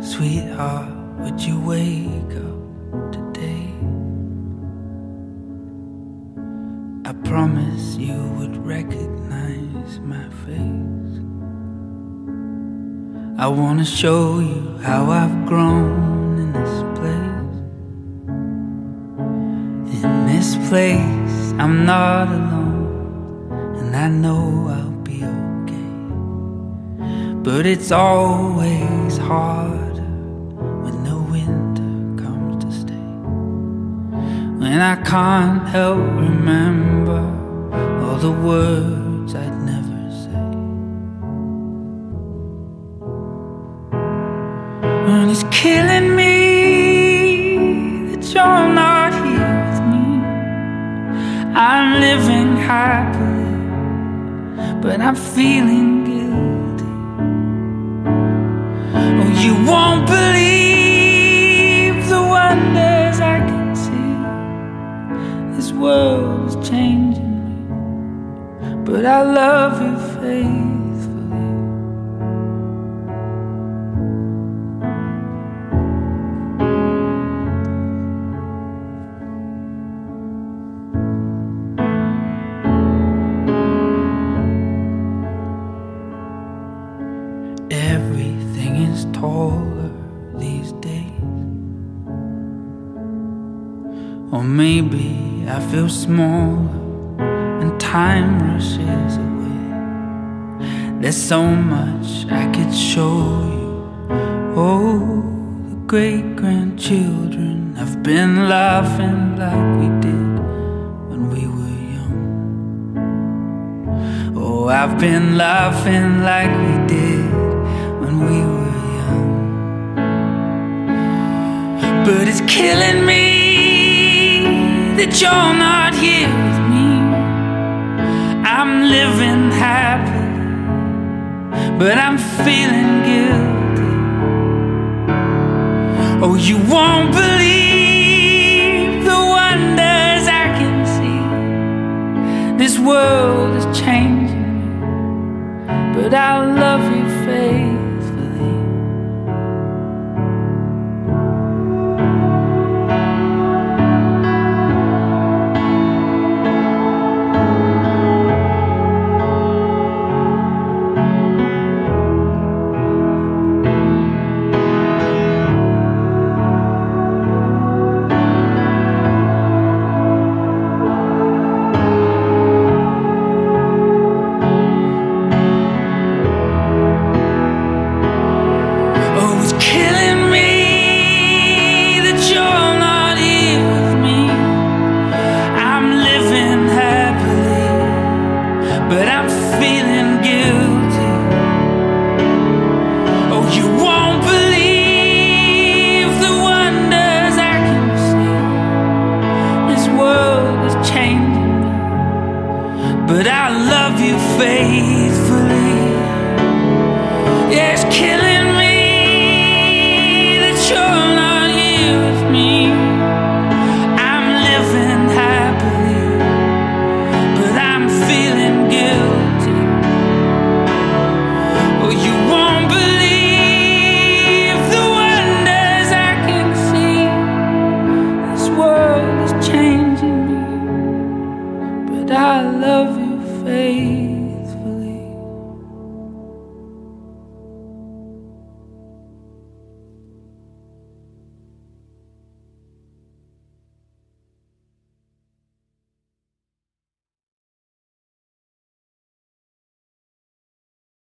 Sweetheart, would you wake up today? I promise you would recognize my face. I wanna show you how I've grown in this place. In this place, I'm not alone, and I know I'll be okay. But it's always harder when the winter comes to stay, when I can't help remember all the words I'd never say. And it's killing me that you're not here with me. I'm living happily, but I'm feeling guilty. Oh, you won't believe the wonders I can see. This world is changing me, but I love you faithfully. Everything is taller these days, or maybe I feel smaller and time rushes away. There's so much I could show you. Oh, the great-grandchildren have been laughing like we did when we were young. Oh, I've been laughing like we did when we were young. But it's killing me that you're not here with me. I'm living happy, but I'm feeling guilty. Oh, you won't believe the wonders I can see. This world is changing me, but I'll love you faithfully. But I'm feeling guilty. Oh, you won't believe the wonders I can see. This world is changing me, but I love you faithfully. Yeah, it's killing me that you're not here with me. I'm living happily, but I'm feeling guilty. Oh, you won't believe the wonders I can see. This world is changing me, but I love you faithfully.